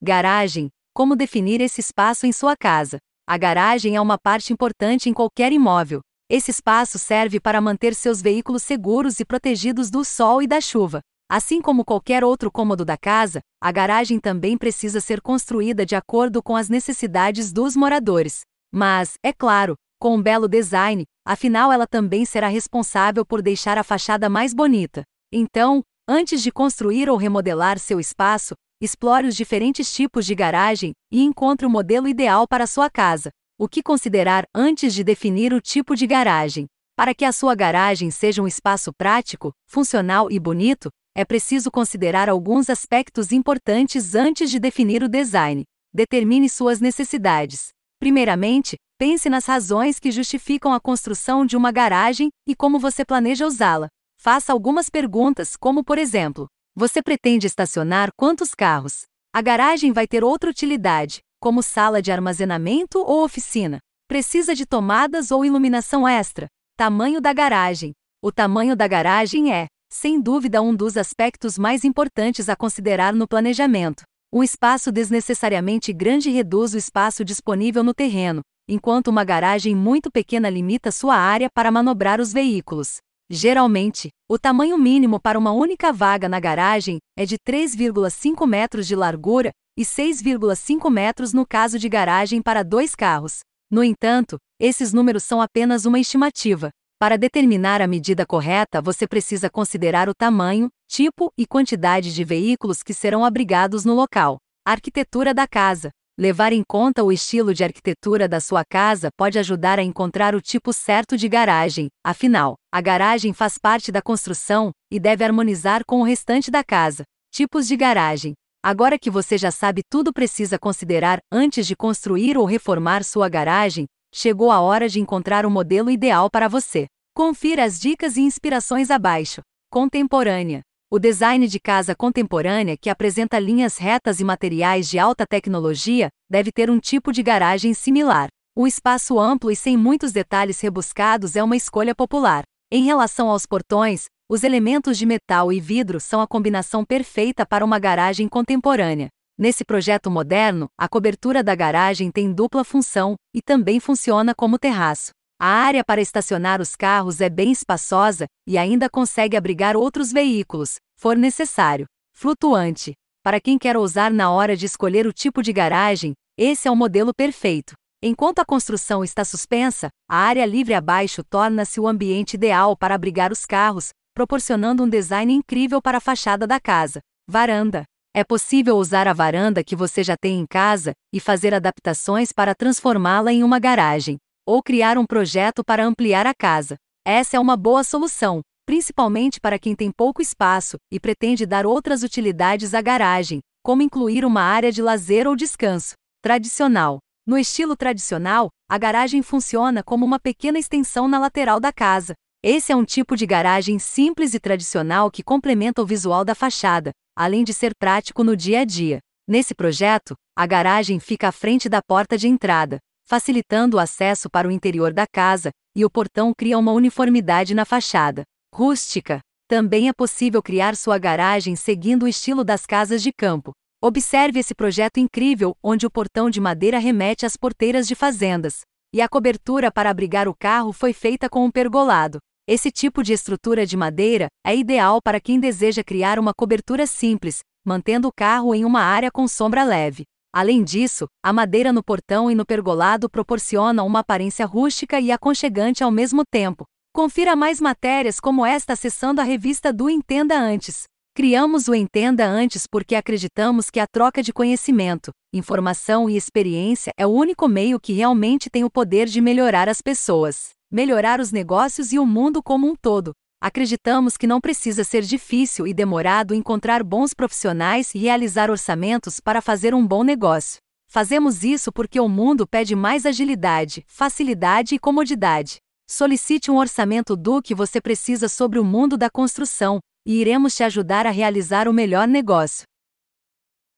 Garagem. Como definir esse espaço em sua casa? A garagem é uma parte importante em qualquer imóvel. Esse espaço serve para manter seus veículos seguros e protegidos do sol e da chuva. Assim como qualquer outro cômodo da casa, a garagem também precisa ser construída de acordo com as necessidades dos moradores. Mas, é claro, com um belo design, afinal ela também será responsável por deixar a fachada mais bonita. Então, antes de construir ou remodelar seu espaço, explore os diferentes tipos de garagem e encontre o modelo ideal para sua casa. O que considerar antes de definir o tipo de garagem? Para que a sua garagem seja um espaço prático, funcional e bonito, é preciso considerar alguns aspectos importantes antes de definir o design. Determine suas necessidades. Primeiramente, pense nas razões que justificam a construção de uma garagem e como você planeja usá-la. Faça algumas perguntas, como por exemplo: você pretende estacionar quantos carros? A garagem vai ter outra utilidade, como sala de armazenamento ou oficina. Precisa de tomadas ou iluminação extra? Tamanho da garagem. O tamanho da garagem é, sem dúvida, um dos aspectos mais importantes a considerar no planejamento. Um espaço desnecessariamente grande reduz o espaço disponível no terreno, enquanto uma garagem muito pequena limita sua área para manobrar os veículos. Geralmente, o tamanho mínimo para uma única vaga na garagem é de 3,5 metros de largura e 6,5 metros no caso de garagem para 2 carros. No entanto, esses números são apenas uma estimativa. Para determinar a medida correta, você precisa considerar o tamanho, tipo e quantidade de veículos que serão abrigados no local. Arquitetura da casa. Levar em conta o estilo de arquitetura da sua casa pode ajudar a encontrar o tipo certo de garagem. Afinal, a garagem faz parte da construção e deve harmonizar com o restante da casa. Tipos de garagem. Agora que você já sabe tudo precisa considerar antes de construir ou reformar sua garagem, chegou a hora de encontrar o modelo ideal para você. Confira as dicas e inspirações abaixo. Contemporânea. O design de casa contemporânea, que apresenta linhas retas e materiais de alta tecnologia, deve ter um tipo de garagem similar. Um espaço amplo e sem muitos detalhes rebuscados é uma escolha popular. Em relação aos portões, os elementos de metal e vidro são a combinação perfeita para uma garagem contemporânea. Nesse projeto moderno, a cobertura da garagem tem dupla função e também funciona como terraço. A área para estacionar os carros é bem espaçosa e ainda consegue abrigar outros veículos, for necessário. Flutuante. Para quem quer ousar na hora de escolher o tipo de garagem, esse é o modelo perfeito. Enquanto a construção está suspensa, a área livre abaixo torna-se o ambiente ideal para abrigar os carros, proporcionando um design incrível para a fachada da casa. Varanda. É possível usar a varanda que você já tem em casa e fazer adaptações para transformá-la em uma garagem, ou criar um projeto para ampliar a casa. Essa é uma boa solução, principalmente para quem tem pouco espaço e pretende dar outras utilidades à garagem, como incluir uma área de lazer ou descanso. Tradicional. No estilo tradicional, a garagem funciona como uma pequena extensão na lateral da casa. Esse é um tipo de garagem simples e tradicional que complementa o visual da fachada, além de ser prático no dia a dia. Nesse projeto, a garagem fica à frente da porta de entrada, facilitando o acesso para o interior da casa, e o portão cria uma uniformidade na fachada. Rústica. Também é possível criar sua garagem seguindo o estilo das casas de campo. Observe esse projeto incrível, onde o portão de madeira remete às porteiras de fazendas, e a cobertura para abrigar o carro foi feita com um pergolado. Esse tipo de estrutura de madeira é ideal para quem deseja criar uma cobertura simples, mantendo o carro em uma área com sombra leve. Além disso, a madeira no portão e no pergolado proporciona uma aparência rústica e aconchegante ao mesmo tempo. Confira mais matérias como esta acessando a revista do Entenda Antes. Criamos o Entenda Antes porque acreditamos que a troca de conhecimento, informação e experiência é o único meio que realmente tem o poder de melhorar as pessoas, melhorar os negócios e o mundo como um todo. Acreditamos que não precisa ser difícil e demorado encontrar bons profissionais e realizar orçamentos para fazer um bom negócio. Fazemos isso porque o mundo pede mais agilidade, facilidade e comodidade. Solicite um orçamento do que você precisa sobre o mundo da construção, e iremos te ajudar a realizar o melhor negócio.